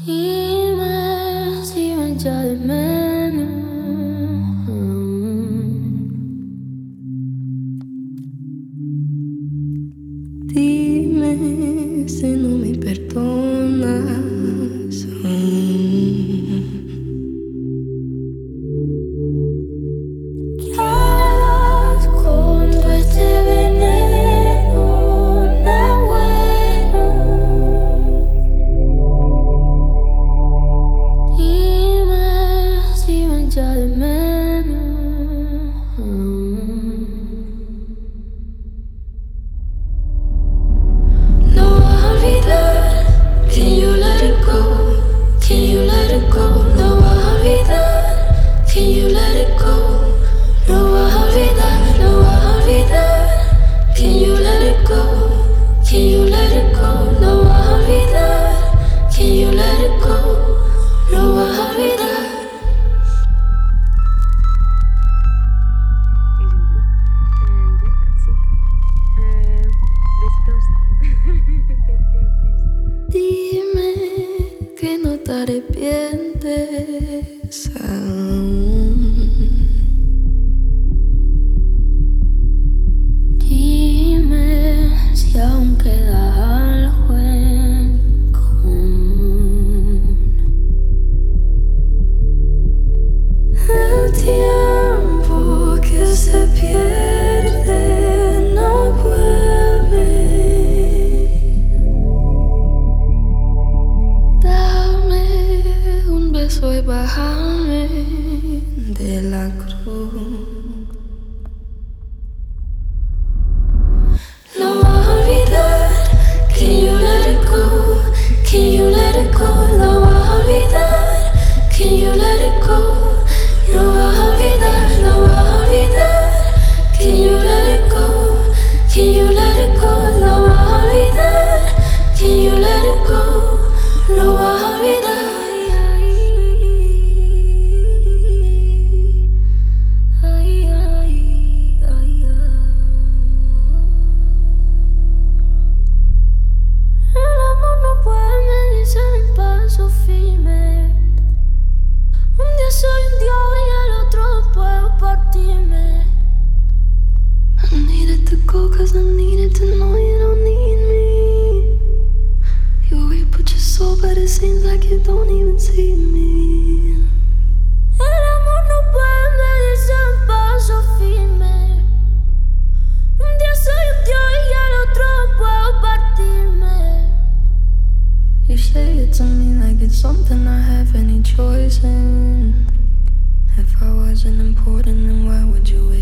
Dime si me echa de menos. Dime si no me perdonas. ¿Qué harás con todo este veneno? No bueno. Dime si me echa de menos. No vas a olvidar. Can you let it go? Can you let it go? No vas a olvidar. Can you let it go? No vas a olvidar, no vas a olvidar. Can you let it go? Can you let it go? No vas a olvidar. Can you let it go? No vas a olvidar. Is in blue. And yeah, that's it. Besitos. Take care, please. Dime que no te arrepientes aún. Dime si aún queda algo en común. El tiempo que se pierde no vuelve. Dame un beso y bájame de la cruz. No vas a olvidar. Can you let it go? Can you let it go? No vas a olvidar. Can you let it go? No vas a olvidar, no vas a olvidar. Can you let it go? Can you let it go? No vas a olvidar. Can you let it go? No vas a olvidar. Ay, ay, ay, ay. El amor no puede medirse en un paso firme. Un día soy un dios y el otro puedo partirme. I needed to go 'cause I needed to know you don't need me. You already put your soul, but it seems like you don't even see me. El amor no puede medirse en un paso firme. Un día soy un dios y el otro puedo partirme. You say it to me like it's something I have any choice in. If I wasn't important, then why would you